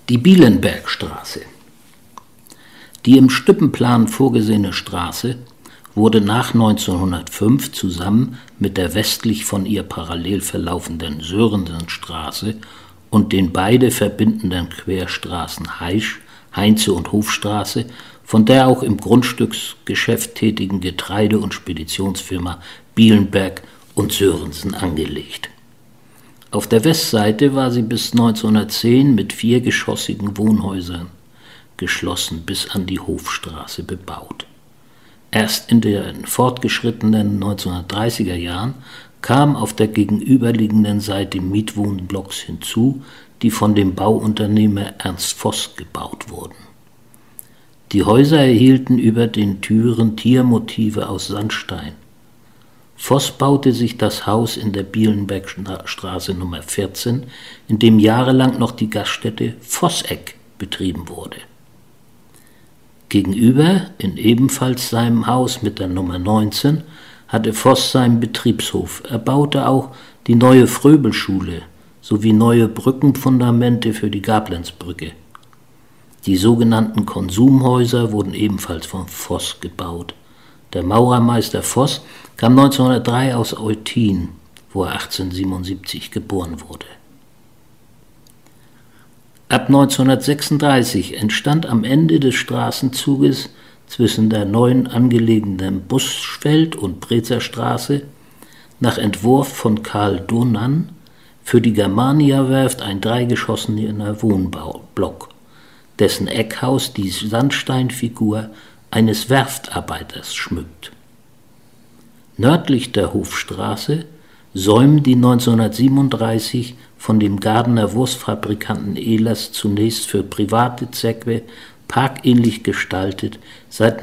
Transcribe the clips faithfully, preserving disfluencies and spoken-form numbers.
Die Bielenbergstraße. Die im Stüppenplan vorgesehene Straße wurde nach neunzehnhundertfünf zusammen mit der westlich von ihr parallel verlaufenden Sörensenstraße und den beide verbindenden Querstraßen Heisch, Heinze und Hofstraße von der auch im Grundstücksgeschäft tätigen Getreide- und Speditionsfirma Bielenberg und Sörensen angelegt. Auf der Westseite war sie bis neunzehnhundertzehn mit viergeschossigen Wohnhäusern geschlossen bis an die Hofstraße bebaut. Erst in den fortgeschrittenen neunzehnhundertdreißiger Jahren kamen auf der gegenüberliegenden Seite Mietwohnblocks hinzu, die von dem Bauunternehmer Ernst Voss gebaut wurden. Die Häuser erhielten über den Türen Tiermotive aus Sandstein. Voss baute sich das Haus in der Bielenbergstraße Nummer vierzehn, in dem jahrelang noch die Gaststätte Vosseck betrieben wurde. Gegenüber, in ebenfalls seinem Haus mit der Nummer neunzehn, hatte Voss seinen Betriebshof. Er baute auch die neue Fröbelschule sowie neue Brückenfundamente für die Gablenzbrücke. Die sogenannten Konsumhäuser wurden ebenfalls von Voss gebaut. Der Maurermeister Voss kam neunzehnhundertdrei aus Eutin, wo er achtzehnhundertsiebenundsiebzig geboren wurde. Ab neunzehnhundertsechsunddreißig entstand am Ende des Straßenzuges zwischen der neuen angelegenen Buschfeld- und Brezerstraße nach Entwurf von Karl Donan für die Germania-Werft ein dreigeschossener Wohnblock, dessen Eckhaus die Sandsteinfigur eines Werftarbeiters schmückt. Nördlich der Hofstraße säumen die neunzehnhundertsiebenunddreißig von dem Gardener Wurstfabrikanten Ehlers zunächst für private Zwecke parkähnlich gestaltet, seit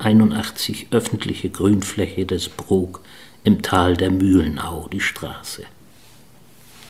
neunzehnhunderteinundachtzig öffentliche Grünfläche des Brok im Tal der Mühlenau die Straße.